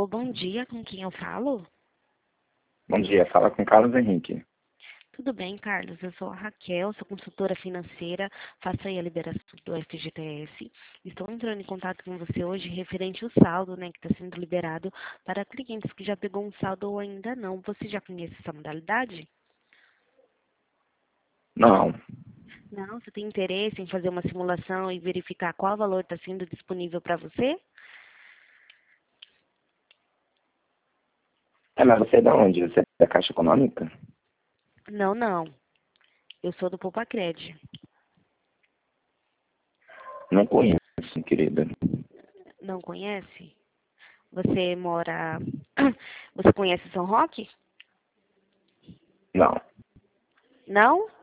Alô, bom dia, com quem eu falo? Bom dia, fala com Carlos Henrique. Tudo bem, Carlos? Eu sou a Raquel, sou consultora financeira, faço aí a liberação do FGTS. Estou entrando em contato com você hoje referente ao saldo, né, que está sendo liberado para clientes que já pegou um saldo ou ainda não. Você já conhece essa modalidade? Não, Não? Você tem interesse em fazer uma simulação e verificar qual valor está sendo disponível para você? mas você é da onde? Você é da Caixa Econômica? Não, não. Eu sou do Poupacred. Não conheço, querida. Não conhece? Você mora... Você conhece São Roque? Não, Não?